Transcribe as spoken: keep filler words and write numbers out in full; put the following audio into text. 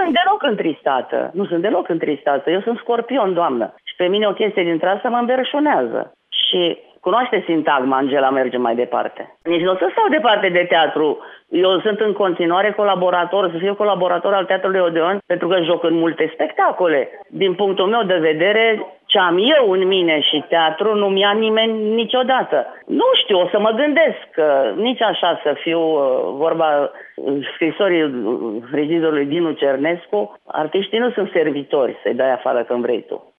sunt deloc întristată. Nu sunt deloc întristată. Eu sunt scorpion, doamnă. Și pe mine o chestie dintre asta mă înverșunează. Și cunoaște sintagma, Angela, merge mai departe. Nici nu o să stau departe de teatru. Eu sunt în continuare colaborator, să fiu colaborator al Teatrului Odeon, pentru că joc în multe spectacole. Din punctul meu de vedere, ce am eu în mine și teatru nu mi-a nimeni niciodată. Nu știu, o să mă gândesc că nici așa să fiu, vorba scrisorii regizorului Dinu Cernescu, artiștii nu sunt servitori să-i dai afară când vrei tu.